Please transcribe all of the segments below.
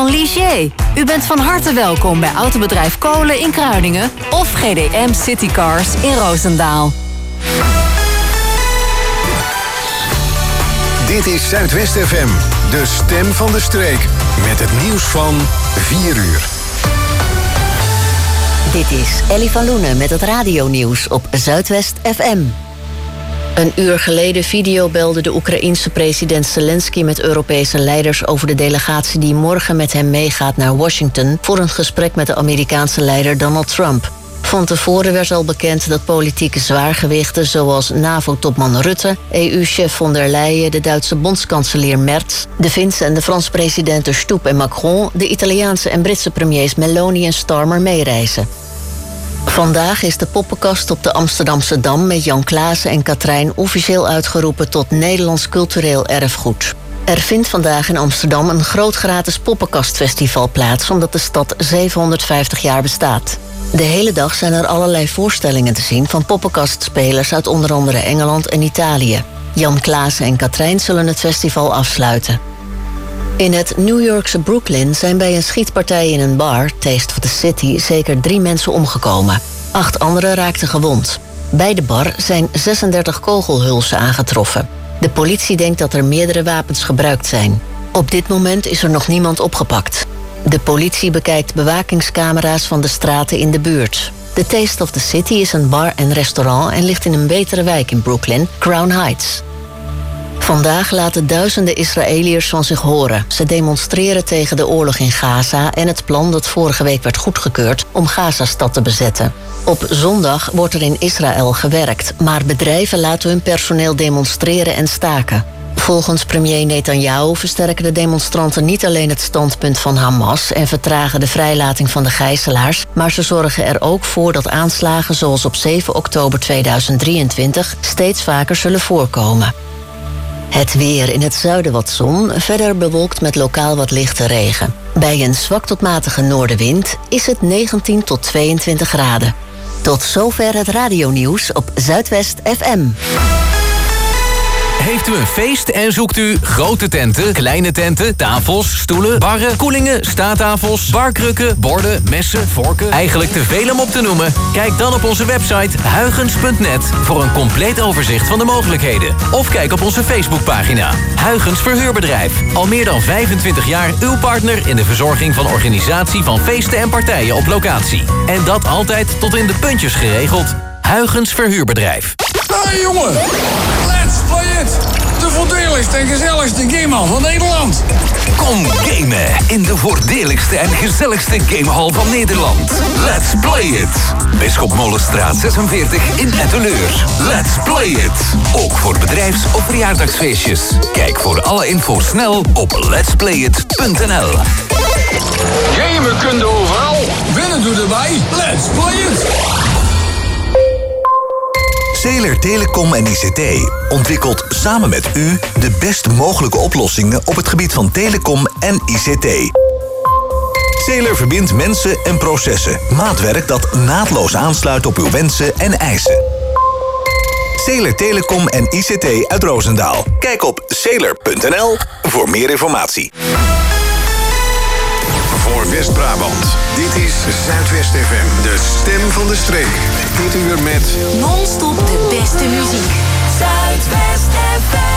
van Ligier. U bent van harte welkom bij Autobedrijf Kolen in Kruiningen of GDM Citycars in Roosendaal. Dit is Zuidwest FM, de stem van de streek. Met het nieuws van 4 uur. Dit is Ellie van Loenen met het radionieuws op Zuidwest FM. Een uur geleden videobelde de Oekraïense president Zelensky met Europese leiders over de delegatie die morgen met hem meegaat naar Washington voor een gesprek met de Amerikaanse leider Donald Trump. Van tevoren werd al bekend dat politieke zwaargewichten zoals NAVO-topman Rutte, EU-chef von der Leyen, de Duitse bondskanselier Merz, de Finse en de Franse presidenten Stoep en Macron, de Italiaanse en Britse premiers Meloni en Starmer meereizen. Vandaag is de poppenkast op de Amsterdamse Dam met Jan Klaassen en Katrijn officieel uitgeroepen tot Nederlands cultureel erfgoed. Er vindt vandaag in Amsterdam een groot gratis poppenkastfestival plaats omdat de stad 750 jaar bestaat. De hele dag zijn er allerlei voorstellingen te zien van poppenkastspelers uit onder andere Engeland en Italië. Jan Klaassen en Katrijn zullen het festival afsluiten. In het New Yorkse Brooklyn zijn bij een schietpartij in een bar, Taste of the City, zeker 3 mensen omgekomen. 8 anderen raakten gewond. Bij de bar zijn 36 kogelhulzen aangetroffen. De politie denkt dat er meerdere wapens gebruikt zijn. Op dit moment is er nog niemand opgepakt. De politie bekijkt bewakingscamera's van de straten in de buurt. De Taste of the City is een bar en restaurant en ligt in een betere wijk in Brooklyn, Crown Heights. Vandaag laten duizenden Israëliërs van zich horen. Ze demonstreren tegen de oorlog in Gaza en het plan dat vorige week werd goedgekeurd om Gazastad te bezetten. Op zondag wordt er in Israël gewerkt, maar bedrijven laten hun personeel demonstreren en staken. Volgens premier Netanyahu versterken de demonstranten niet alleen het standpunt van Hamas en vertragen de vrijlating van de gijzelaars, maar ze zorgen er ook voor dat aanslagen zoals op 7 oktober 2023 steeds vaker zullen voorkomen. Het weer: in het zuiden wat zon, verder bewolkt met lokaal wat lichte regen. Bij een zwak tot matige noordenwind is het 19 tot 22 graden. Tot zover het radionieuws op Zuidwest FM. Heeft u een feest en zoekt u grote tenten, kleine tenten, tafels, stoelen, barren, koelingen, staattafels, barkrukken, borden, messen, vorken? Eigenlijk te veel om op te noemen? Kijk dan op onze website huygens.net voor een compleet overzicht van de mogelijkheden. Of kijk op onze Facebookpagina. Huygens Verhuurbedrijf. Al meer dan 25 jaar uw partner in de verzorging van organisatie van feesten en partijen op locatie. En dat altijd tot in de puntjes geregeld. Huygens Verhuurbedrijf. Hey jongen, let's play it! De voordeligste en gezelligste gamehal van Nederland. Kom gamen in de voordeligste en gezelligste gamehal van Nederland. Let's play it! Bisschop Molenstraat 46 in Etteleur. Let's play it! Ook voor bedrijfs- of verjaardagsfeestjes. Kijk voor alle info snel op letsplayit.nl. Gamen kun je overal. Winnen doe erbij. Let's play it! Zeeler Telecom en ICT ontwikkelt samen met u de best mogelijke oplossingen op het gebied van telecom en ICT. Zeeler verbindt mensen en processen. Maatwerk dat naadloos aansluit op uw wensen en eisen. Zeeler Telecom en ICT uit Roosendaal. Kijk op zeeler.nl voor meer informatie. Voor West-Brabant. Dit is Zuidwest FM, de stem van de streek. Dit uur met Non-stop de beste muziek. Zuidwest FM.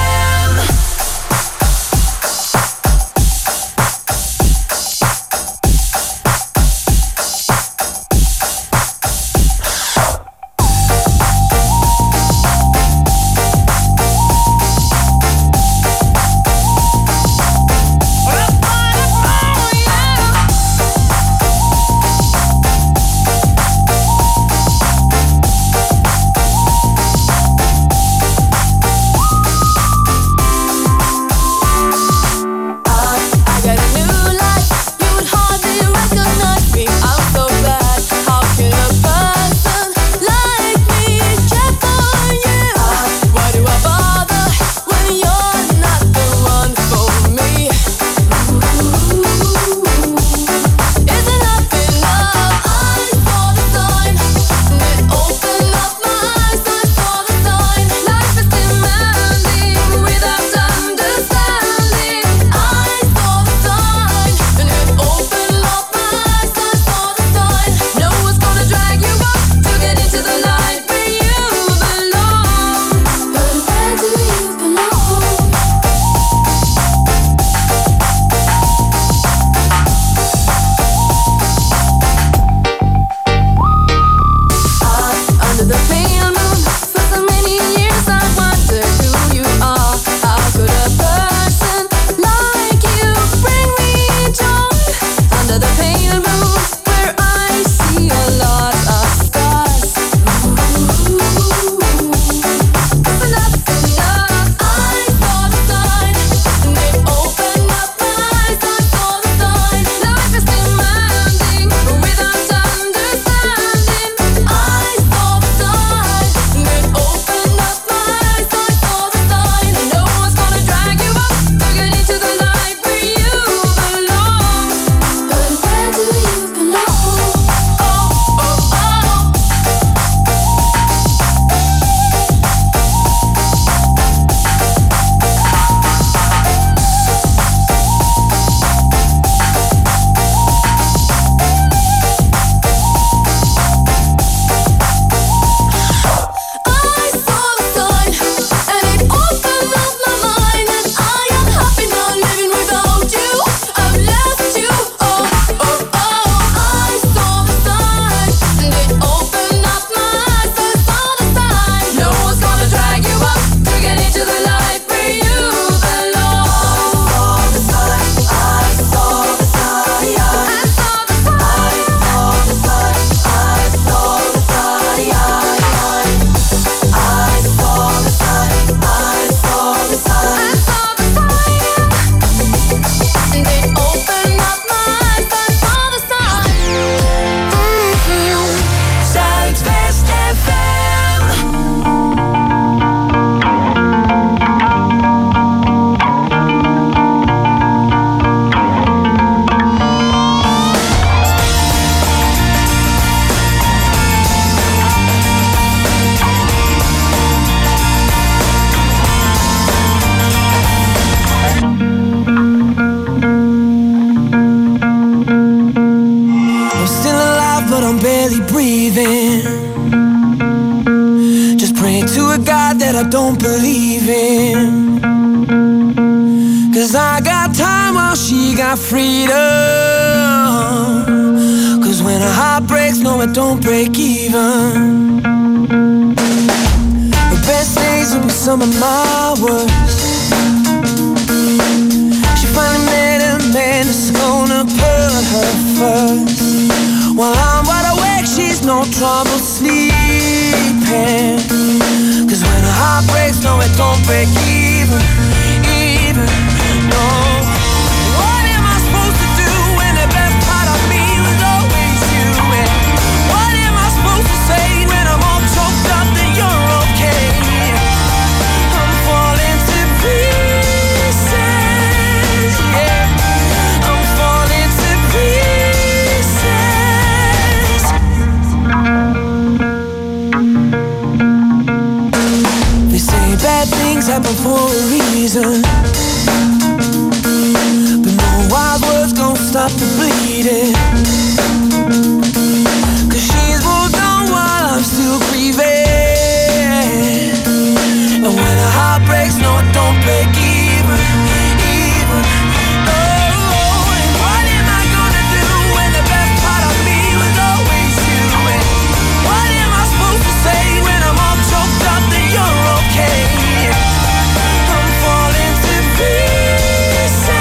barely breathing. Just praying to a God that I don't believe in. 'Cause I got time while she got freedom. 'Cause when a heart breaks, no it don't break even. The best days will be some of my worst. She finally met a man that's gonna put her first. While I'm wide awake, she's no trouble sleeping. 'Cause when a heart breaks, no it don't break even. No. What am I supposed to do when the best part of me was always you? And what am I supposed to say when I'm all choked up that you're okay? I'm falling to pieces, yeah. I'm falling to pieces. They say bad things happen for a reason. Wild words gon' stop the bleeding. 'Cause she's moved on while I'm still grieving. And when a heart breaks, no it don't break even. Oh, and what am I gonna do when the best part of me was always you? And what am I supposed to say when I'm all choked up that you're okay? I'm falling to pieces.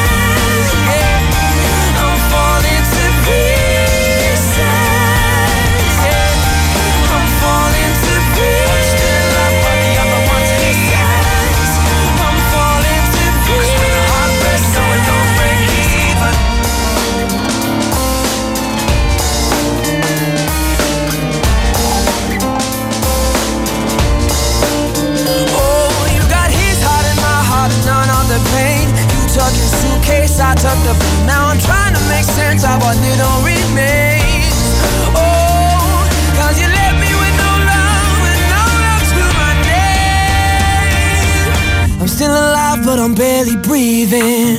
Tucking suitcase, I tucked up. Now I'm trying to make sense of what little remains. Oh, 'cause you left me with no love and no love to my name. I'm still alive, but I'm barely breathing.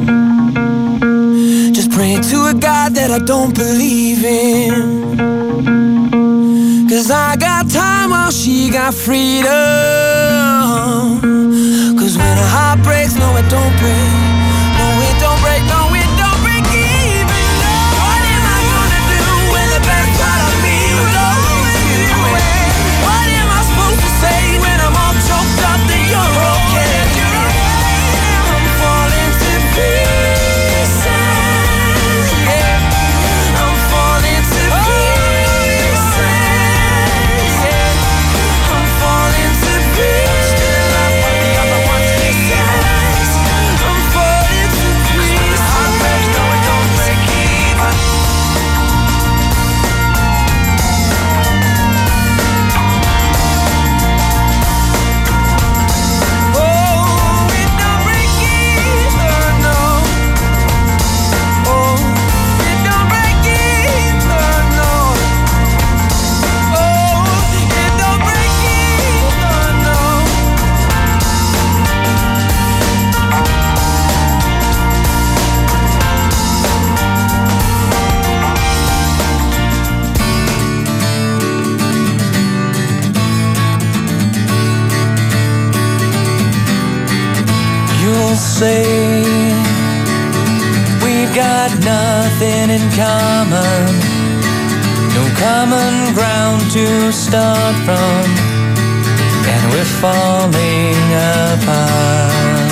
Just praying to a God that I don't believe in. 'Cause I got time while she got freedom. 'Cause when a heart breaks, no it don't break. No it don't break, no it don't break even. What am I gonna do when the best part of me was always you? What am I supposed to say when I'm all choked up that you're okay? I'm falling to pieces, yeah. I'm falling to pieces, yeah. I'm falling to pieces. Say we've got nothing in common, no common ground to start from, and we're falling apart.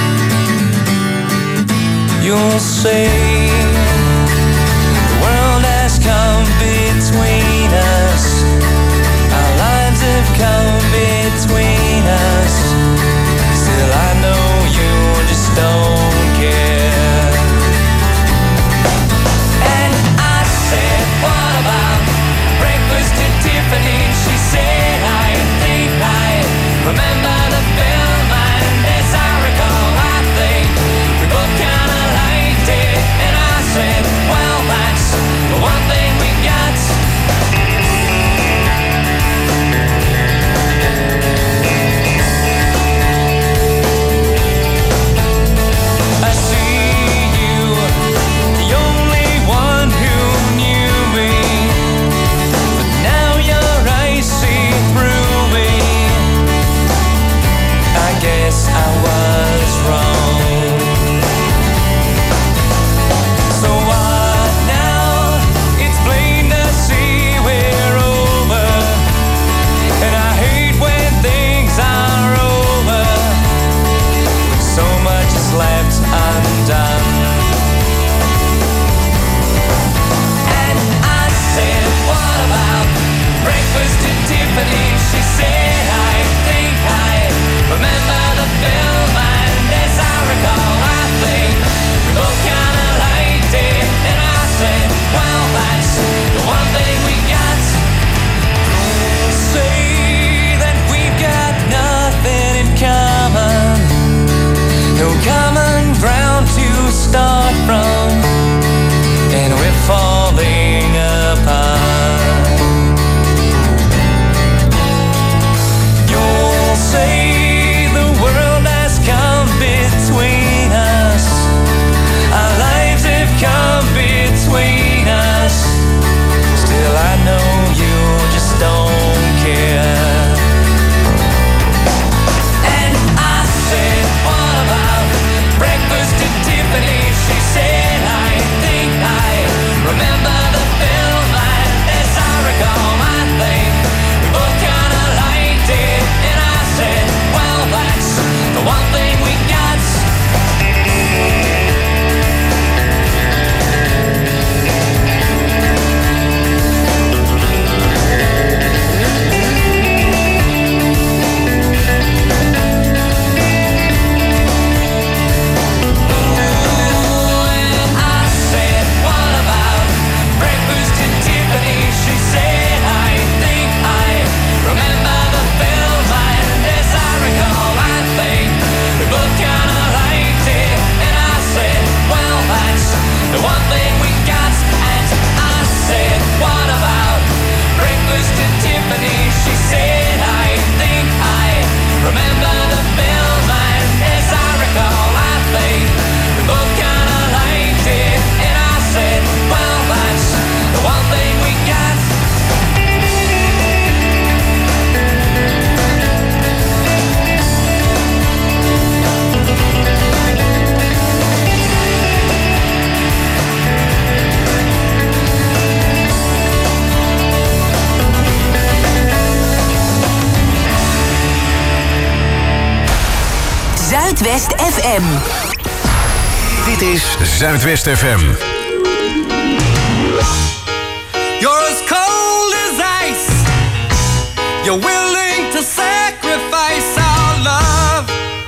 You'll say the world has come between us, our lives have come between us. Still I know you just don't care. And I said, what about breakfast at Tiffany? She said, I think I remember the film, and as I recall, I think we both kinda liked it. And thing we got. And I said, what about breakfast at Tiffany's? She said, I think I remember the bill, and as I recall, I think we both kinda liked it. And I said, well, that's the one thing we got. Zuidwest FM. Dit is Zuidwest FM. You're as cold as ice. You're willing to sacrifice our love.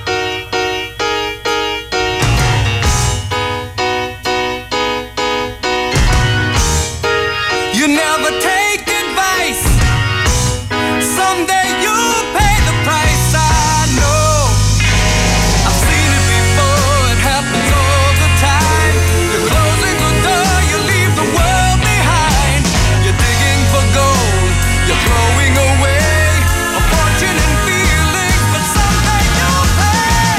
You never take advice. Someday you'll pay the price. I know. I've seen it before. It happens all the time. You're closing the door. You leave the world behind. You're digging for gold. You're throwing away a fortune and feelings, but someday you'll pay.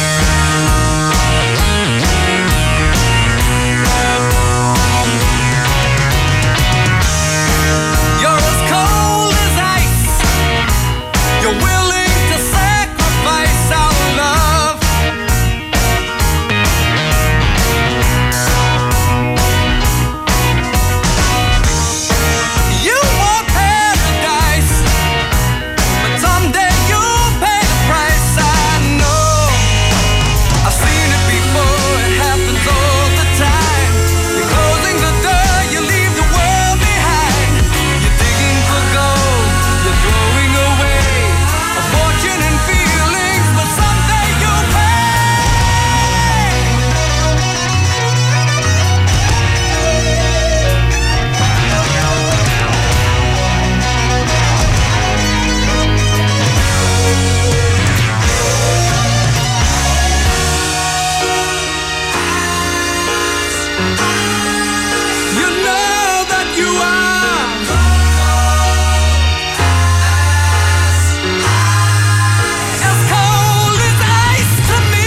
You're as cold as ice. You're willing to sacrifice our love. You want paradise, but someday you'll pay the price. I know. I've seen it before. It happens all the time. You're closing the door. You leave the world behind. You're digging for gold. You're throwing away a fortune and feelings, but someday you'll pay. You know that you are as cold as ice to me.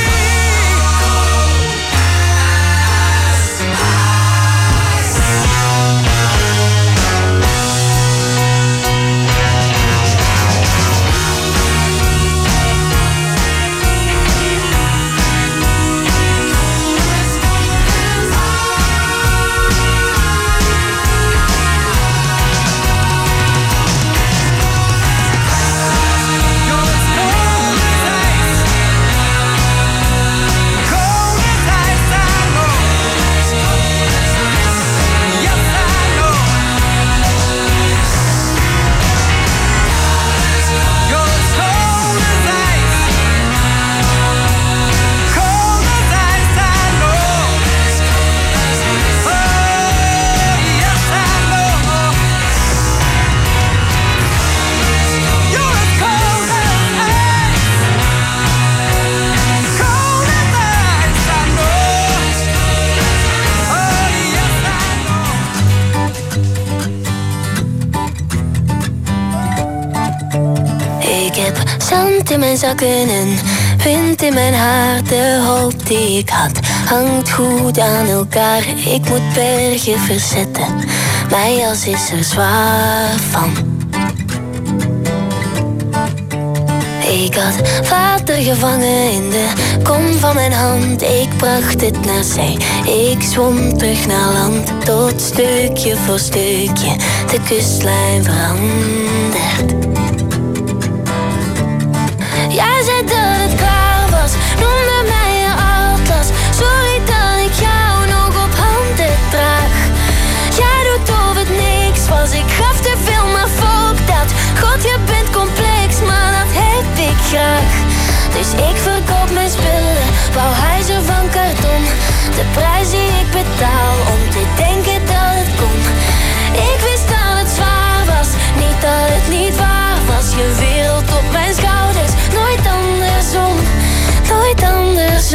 You're as cold as ice. Cold as ice, I know. Yes, I know. You're as cold as ice. Cold as ice, I know. Oh, yes, I know. You're as cold as ice. Cold as ice, I know. Oh, yes, I know. Ik heb zand in mijn zakken en wind in mijn haar. De hoop die ik had hangt goed aan elkaar. Ik moet bergen verzetten, mijn jas is er zwaar van. Ik had water gevangen in de kom van mijn hand. Ik bracht het naar zee, ik zwom terug naar land. Tot stukje voor stukje de kustlijn verandert. Jij zei dat het klaar was, noemde mij een atlas. Sorry dat ik jou nog op handen draag. Jij doet of het niks was, ik gaf te veel, maar fuck dat. God, je bent complex, maar dat heb ik graag. Dus ik verkoop mijn spullen, bouw huizen van karton. De prijs die ik betaal om te denken dat het kon. Ik wist dat het zwaar was, niet dat het niet waar was. Je wereld op mijn schouders, nooit andersom, nooit andersom.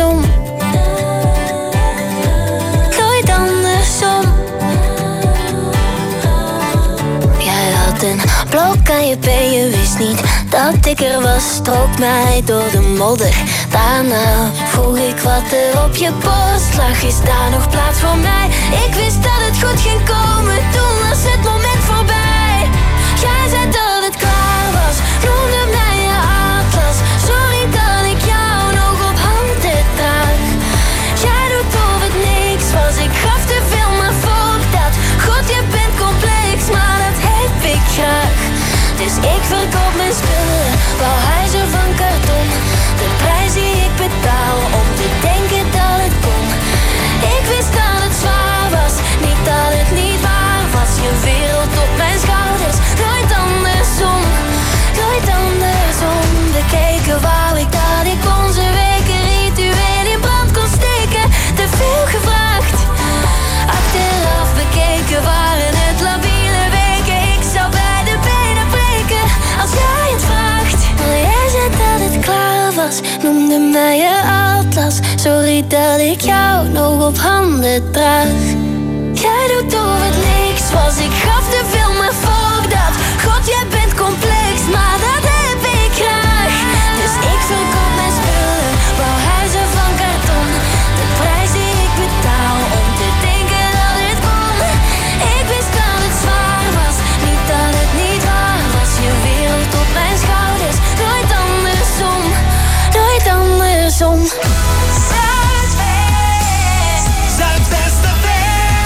je been, je wist niet dat ik er was. Strook mij door de modder. Daarna vroeg ik wat er op je borst lag. Is daar nog plaats voor mij? Ik wist dat het goed ging komen. Toen was het moment voorbij. Jij zei dat het klaar was, noemde mij je atlas. Sorry dat ik jou nog op handen draag. Jij doet of het niks was, ik gaf te veel, maar volg dat. God, je bent complex, maar dat heb ik graag. Dus ik verkoop mijn spullen, bouw huizen van karton. De prijs die ik betaal om te denken dat het kon. Ik wist dat het zwaar was, niet dat het niet waar was. Je wereld op mijn schouders, nooit andersom. Nooit andersom. Bekeken wou ik dat ik onze weken ritueel in brand kon steken. Te veel gevraagd. Achteraf bekeken waren het labiele weken. Ik zou bij de benen breken als jij het vraagt. Maar jij zei dat het klaar was, noemde mij je atlas. Sorry dat ik jou nog op handen draag. Jij doet of het niks was, ik gaf te veel, maar fuck dat. God, jij bent complex, maar dat heb ik graag. Dus ik verkoop mijn spullen, bouw huizen van karton. De prijs die ik betaal om te denken dat het kon. Ik wist dat het zwaar was, niet dat het niet waar was. Je wereld op mijn schouders, nooit andersom. Nooit andersom. Zuidwest FM.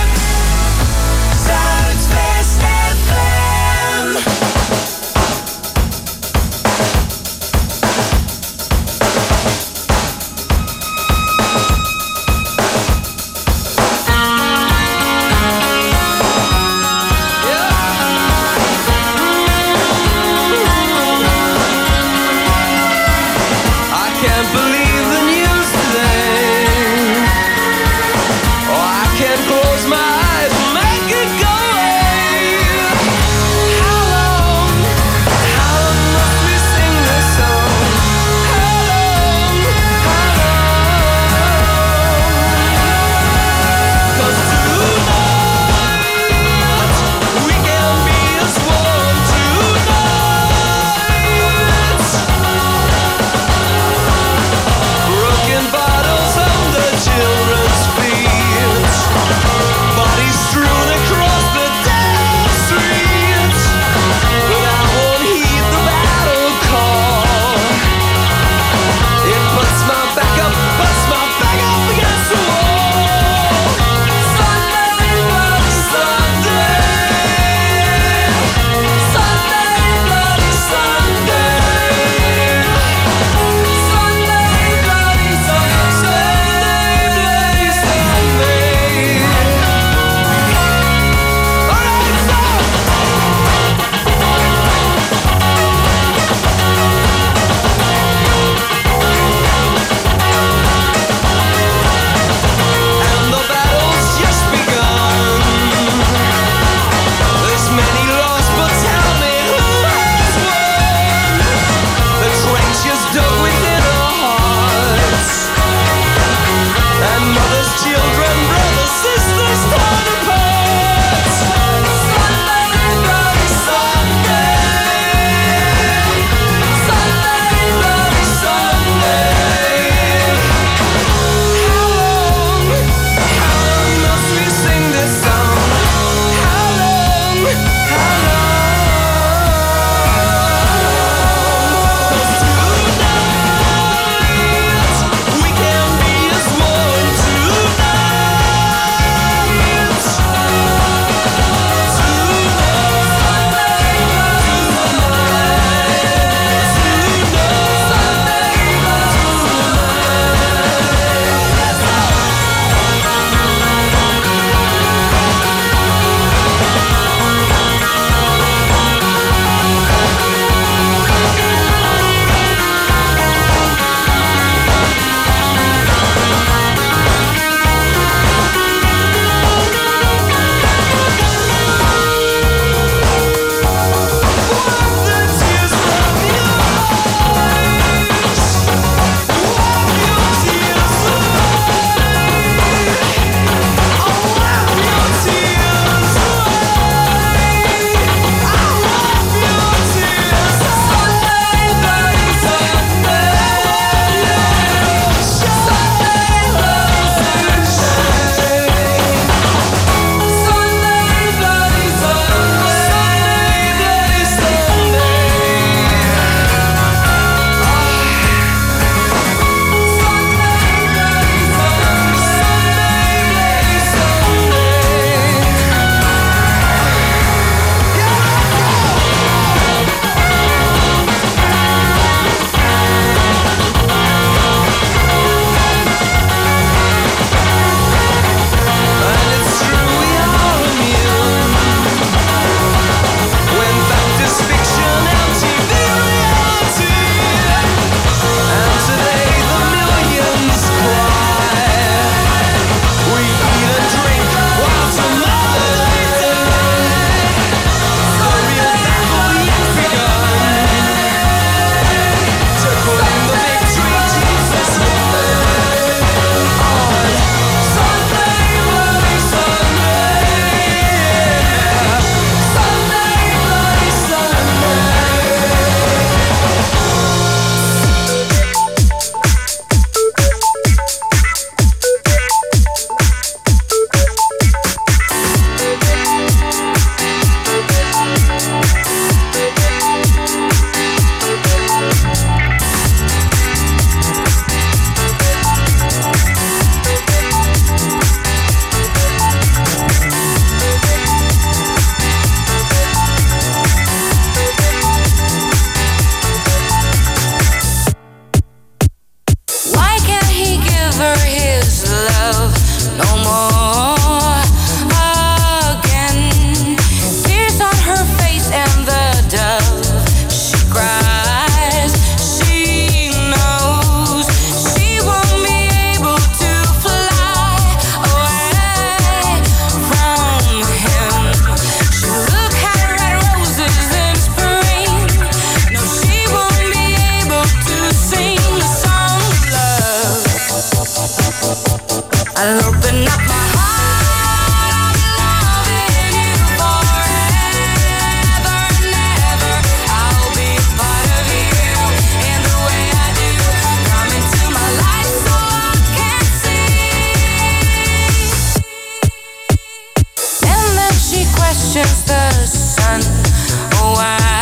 questions the sun. Oh,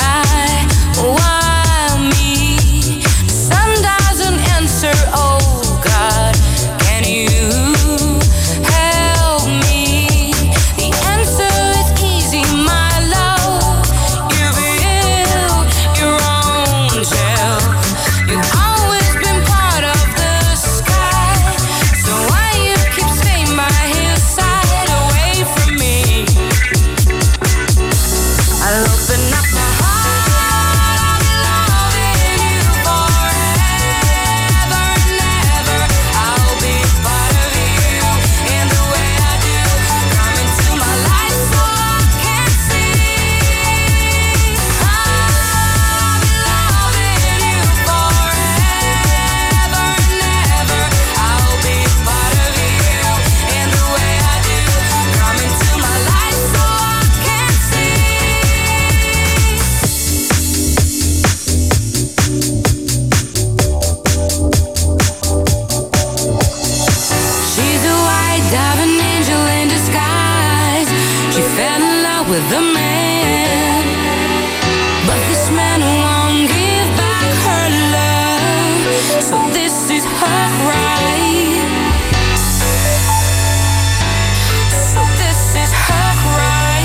why me? The sun doesn't answer. Oh God, can you help me? The answer is easy, my love. You build your own shell. You've always been part of the sky, so why you keep staying by his side away from me? I'll open up my heart, I'll be loving you forever and ever. I'll be part of you in the way I do. Come into my life so I can see. I'll be loving you forever and ever. I'll be part of you in the way I do. Come into my life so I can see. She's a white diving angel in disguise. She fell in love with a man, but this man won't give back her love. So this is her cry. So this is her cry.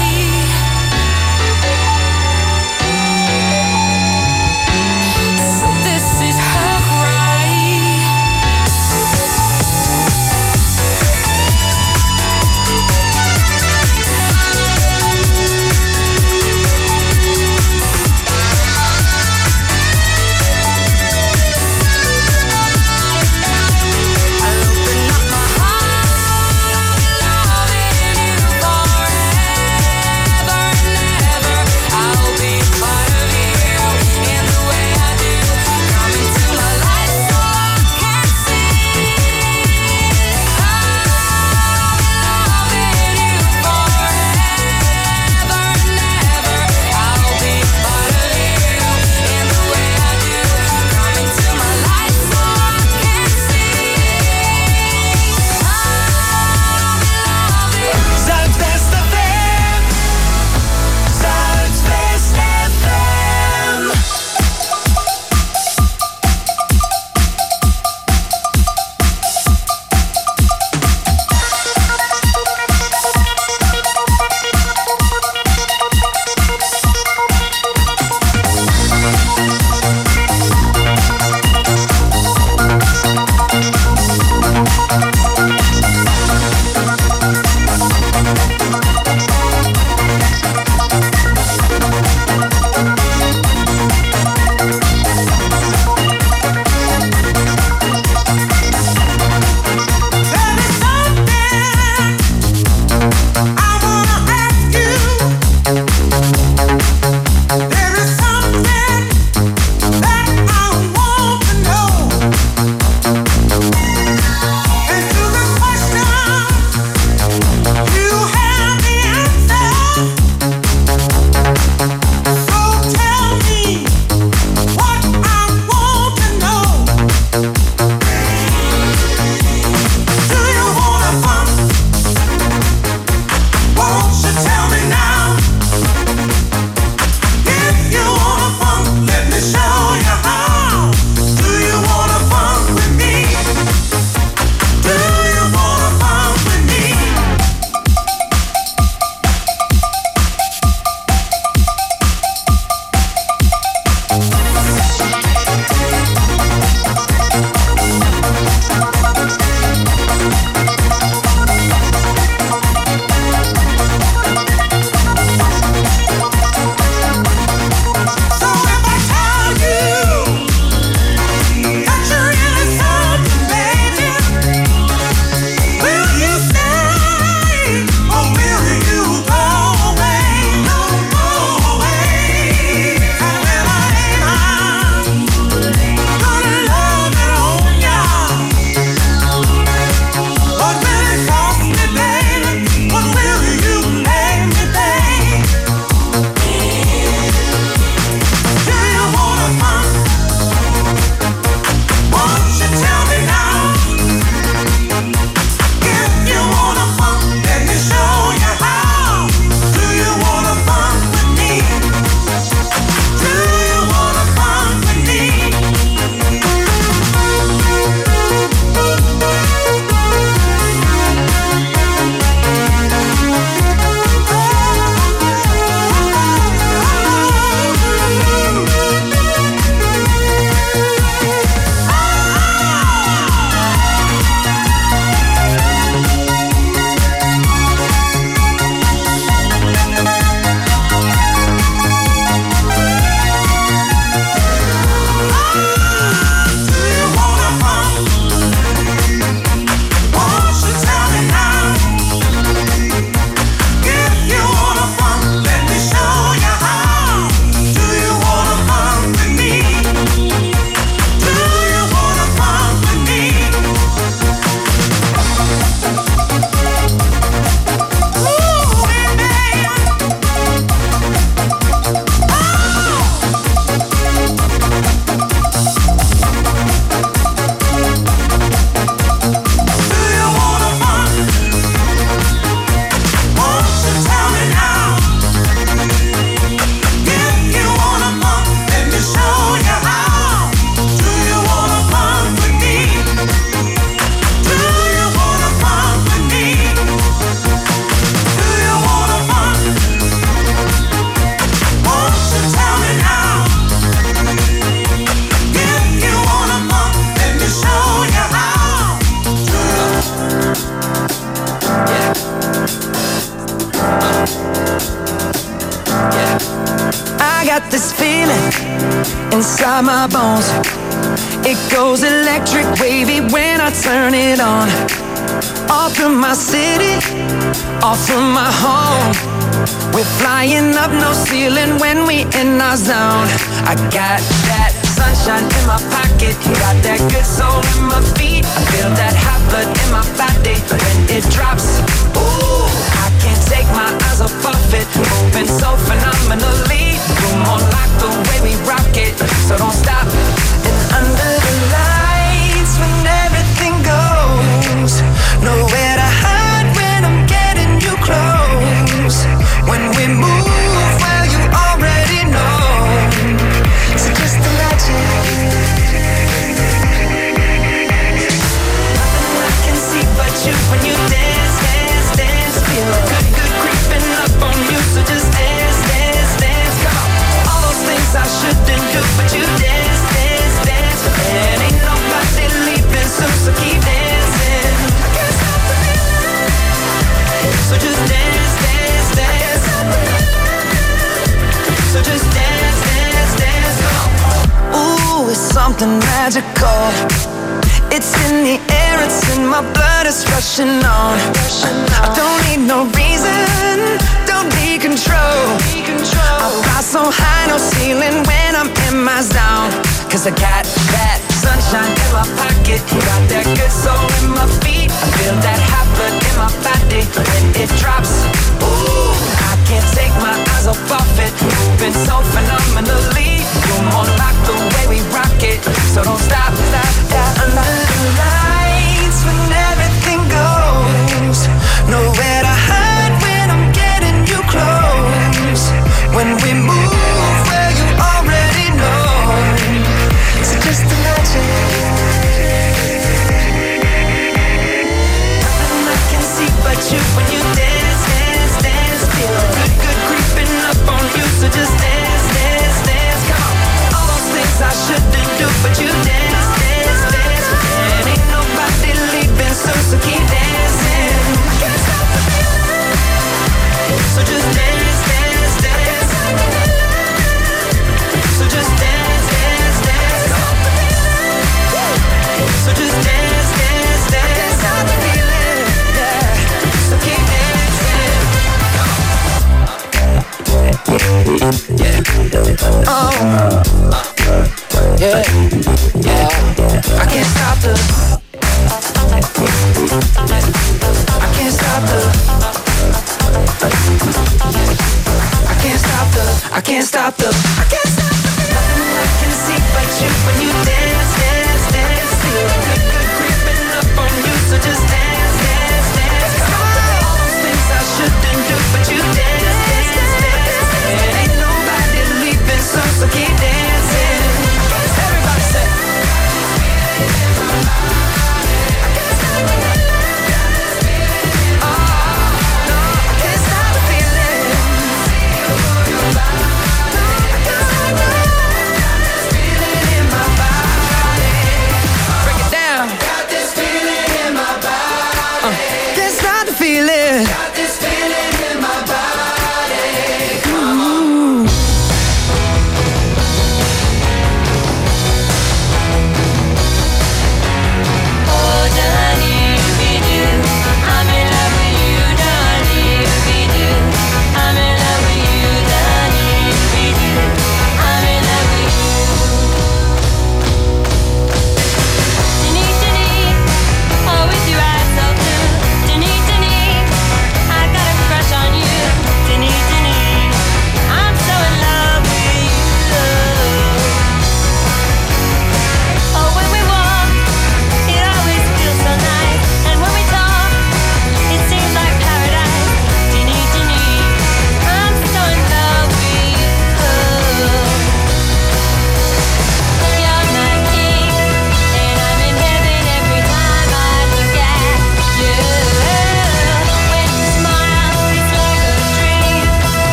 So this is her cry. this feeling inside my bones. It goes electric wavy when I turn it on. All through my city, all through my home. We're flying up, no ceiling when we in our zone. I got that sunshine in my pocket, got that good soul in my feet. I feel that hot blood in my body when it drops. Ooh, I can't take my eyes off of it, moving so phenomenally. You're more like the way we rock it, so don't stop. And under the lights when everything goes, nowhere to hide when I'm getting you close. When we move, well you already know. So just imagine. Nothing I can see but you when you dance, dance, dance. Feel good, good creeping up on you. So just dance, dance, dance. Come on. All those things I shouldn't do, but you dance, dance, dance. And ain't nobody leaving soon, so keep dancing. I can't stop the feeling. So just dance, dance, dance. So just dance, dance, dance. Come on. Ooh, it's something magical. It's in the air, it's in my blood, it's rushing on. I don't need no reason, don't need control. I fly so high, no ceiling when I'm in my zone. Cause I got that sunshine in my pocket, got that good soul in my feet. I feel that hot blood in my body when it drops. Ooh, I can't take my eyes off of it, moving so phenomenally. You're more like the way we rock it, so don't stop, stop, stop. Under the lights when everything goes, nowhere to hide when I'm getting you close. When we move, well you already know. So just imagine. Nothing I can see but you when you dance, dance, dance. Feel good, good creeping up on you. So just dance, dance, dance. Come on. All those things I shouldn't do, but you dance, dance, dance. And ain't nobody leaving soon, so keep dancing. I can't stop the feeling. So just dance, dance, dance. So just dance, dance, dance. So just dance, dance, dance. Stop the feeling, yeah. So keep dancing. Yeah. Oh. Yeah. Yeah. I can't stop the. I can't stop the. I can't stop the. I can't stop the. I can't stop the. Nothing I can see but you when you dance, dance, dance. Feel good, good creeping up on you. So just dance, dance, dance. All those things I shouldn't do, but you dance, dance, dance. And ain't nobody leaving soon, so keep dancing. Everybody say.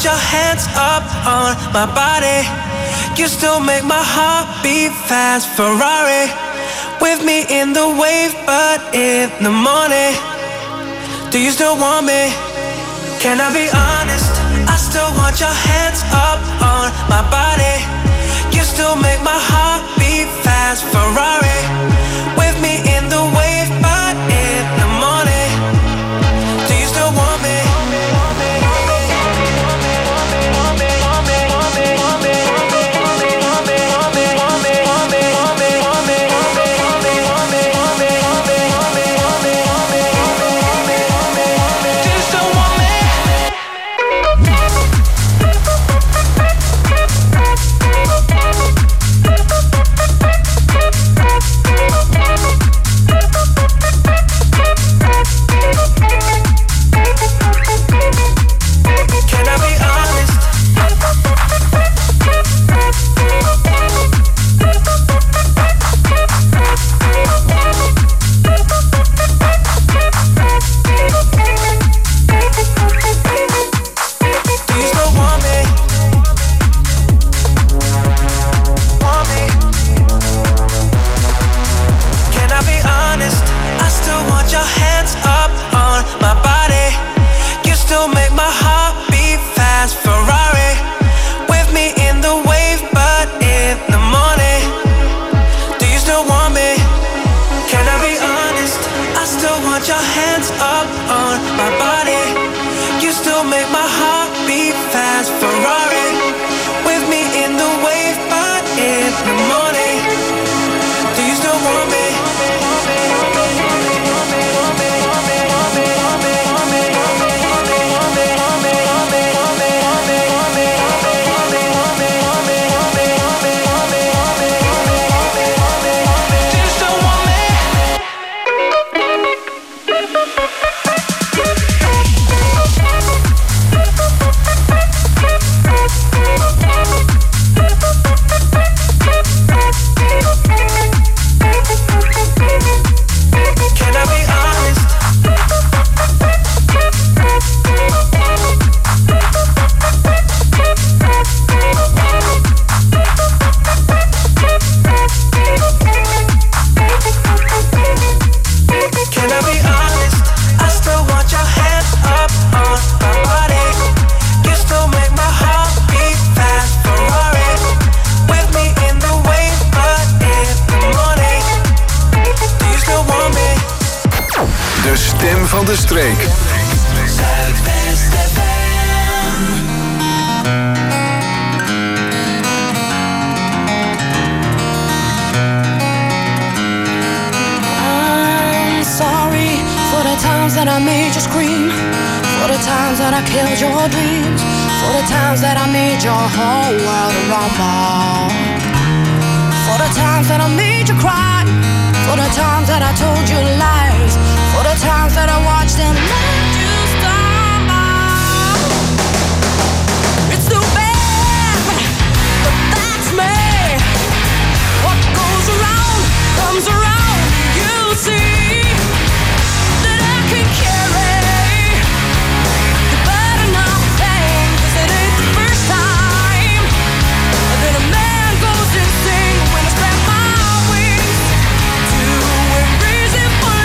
want your hands up on my body. You still make my heart beat fast. Ferrari with me in the wave, but in the morning. Do you still want me? Can I be honest? I still want your hands up on my body. You still make my heart beat fast. Ferrari with me in the wave, but in the morning. Do you still want me? van de streek. I'm sorry for the times that I made you scream, for the times that I killed your dreams, for the times that I made your whole world a rumble, for the times that I made you cry, for the times that I told you lies, for the times that I watched and let you stumble. It's too bad, but that's me. What goes around comes around. You see that I can carry. You better not think, 'cause it ain't the first time that a man goes insane when I spread my wings to embrace it for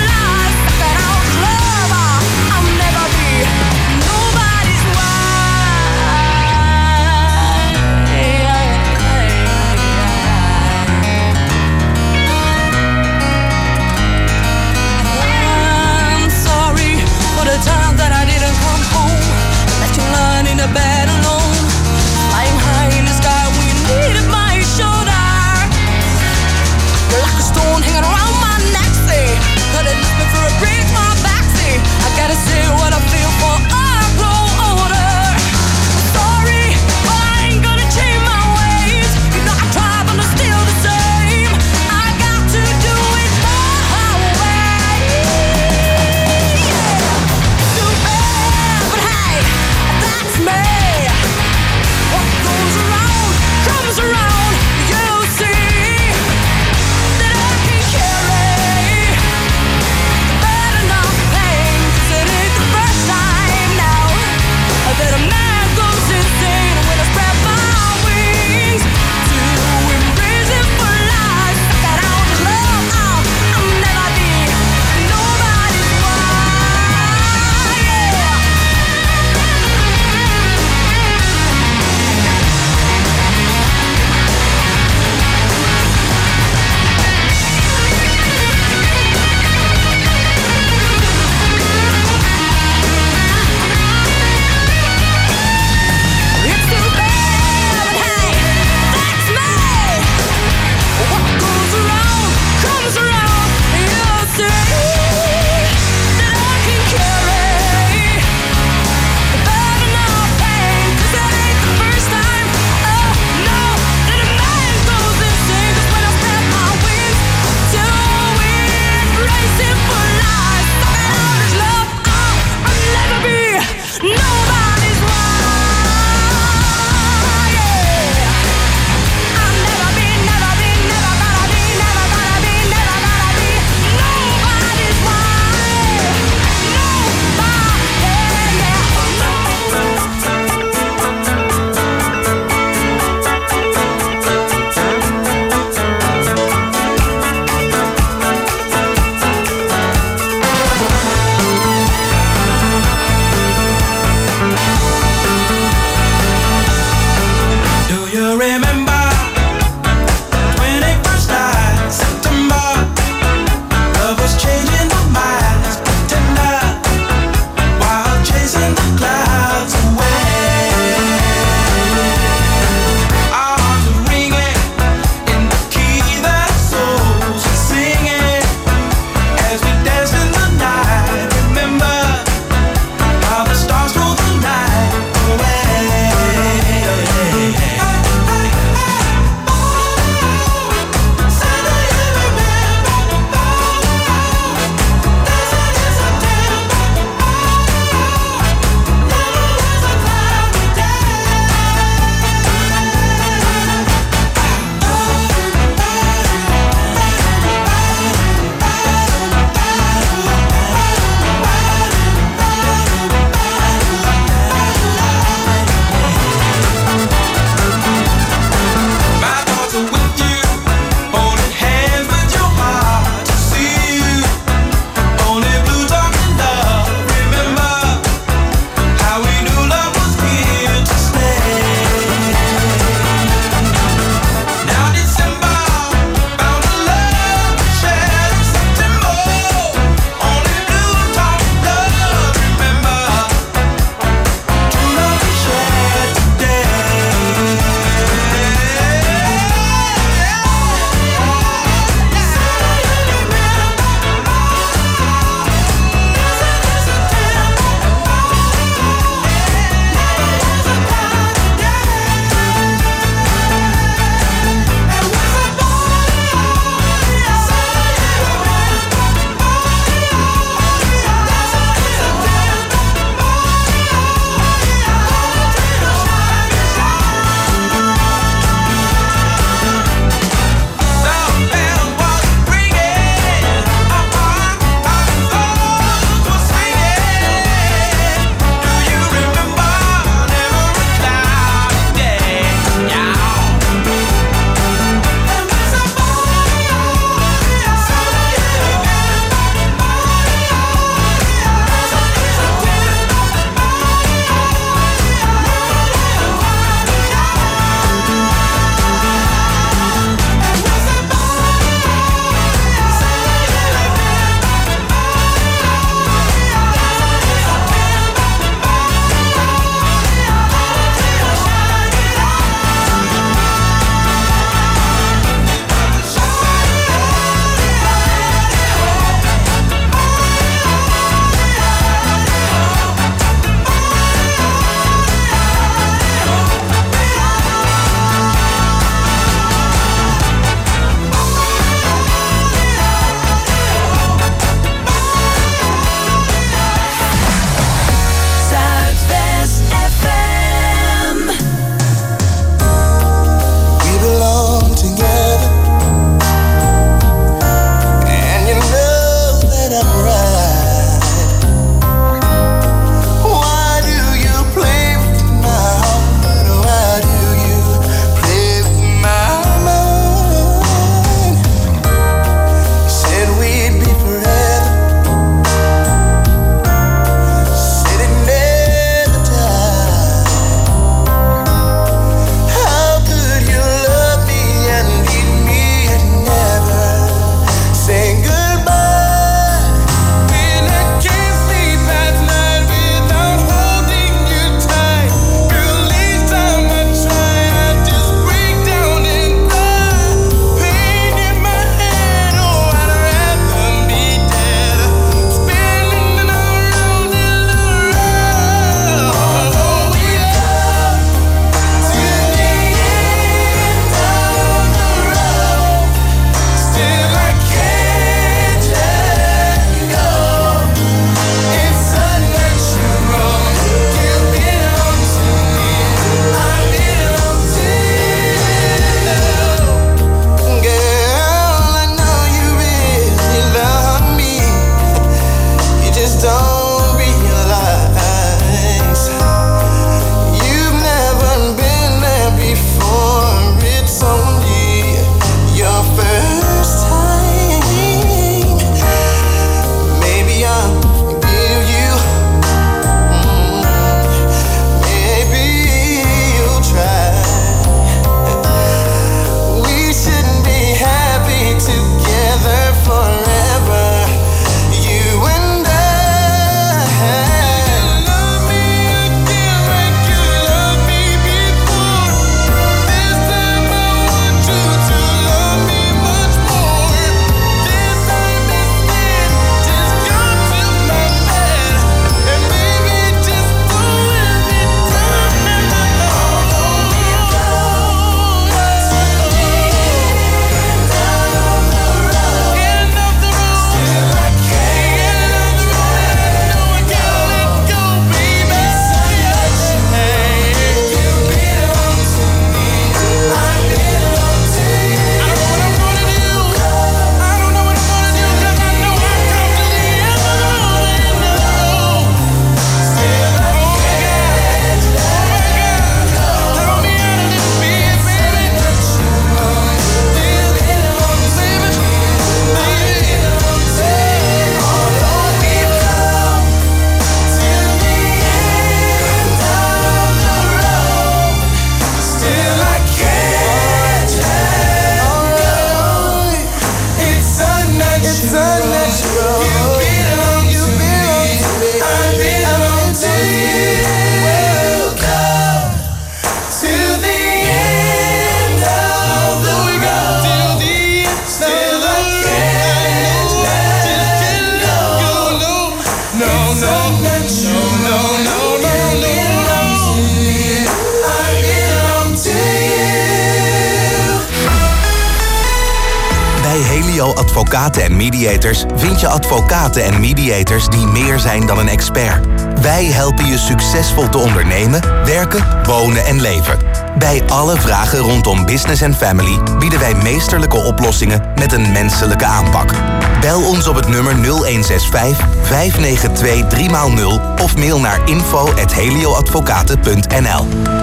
Bij Helio Advocaten en Mediators vind je advocaten en mediators die meer zijn dan een expert. Wij helpen je succesvol te ondernemen, werken, wonen en leven. Bij alle vragen rondom business en family bieden wij meesterlijke oplossingen met een menselijke aanpak. Bel ons op het nummer 0165 592 3x0 of mail naar info@helioadvocaten.nl.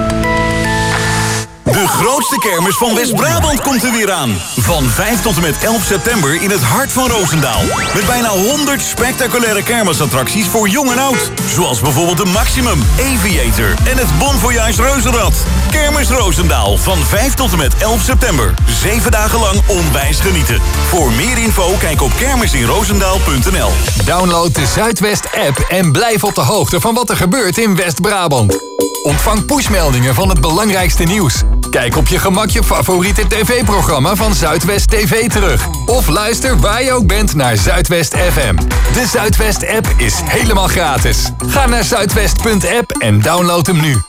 De grootste kermis van West-Brabant komt er weer aan. Van 5 tot en met 11 september in het hart van Roosendaal. Met bijna 100 spectaculaire kermisattracties voor jong en oud. Zoals bijvoorbeeld de Maximum, Aviator en het Bon Voyage Reuzenrad. Kermis Roosendaal van 5 tot en met 11 september. 7 dagen lang onwijs genieten. Voor meer info kijk op kermisinroosendaal.nl. Download de Zuidwest-app en blijf op de hoogte van wat er gebeurt in West-Brabant. Ontvang pushmeldingen van het belangrijkste nieuws. Kijk op je gemak je favoriete tv-programma van Zuidwest TV terug. Of luister waar je ook bent naar Zuidwest FM. De Zuidwest-app is helemaal gratis. Ga naar zuidwest.app en download hem nu.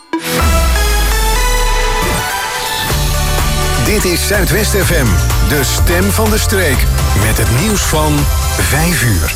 Dit is Zuidwest FM, de stem van de streek. Met het nieuws van 5 uur.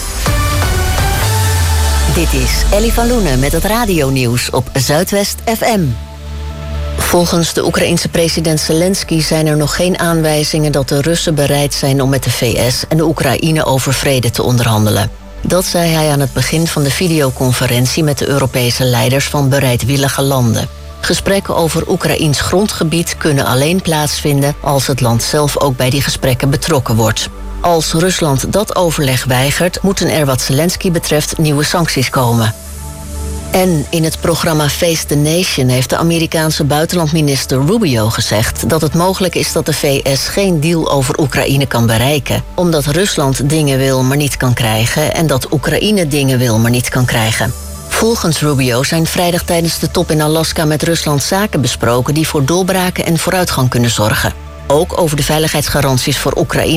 Dit is Ellie van Loenen met het radionieuws op Zuidwest FM. Volgens de Oekraïense president Zelensky zijn er nog geen aanwijzingen dat de Russen bereid zijn om met de VS en de Oekraïne over vrede te onderhandelen. Dat zei hij aan het begin van de videoconferentie met de Europese leiders van bereidwillige landen. Gesprekken over Oekraïens grondgebied kunnen alleen plaatsvinden als het land zelf ook bij die gesprekken betrokken wordt. Als Rusland dat overleg weigert, moeten er wat Zelensky betreft nieuwe sancties komen. En in het programma Face the Nation heeft de Amerikaanse buitenlandminister Rubio gezegd dat het mogelijk is dat de VS geen deal over Oekraïne kan bereiken, omdat Rusland dingen wil maar niet kan krijgen en dat Oekraïne dingen wil maar niet kan krijgen. Volgens Rubio zijn vrijdag tijdens de top in Alaska met Rusland zaken besproken die voor doorbraken en vooruitgang kunnen zorgen. Ook over de veiligheidsgaranties voor Oekraïne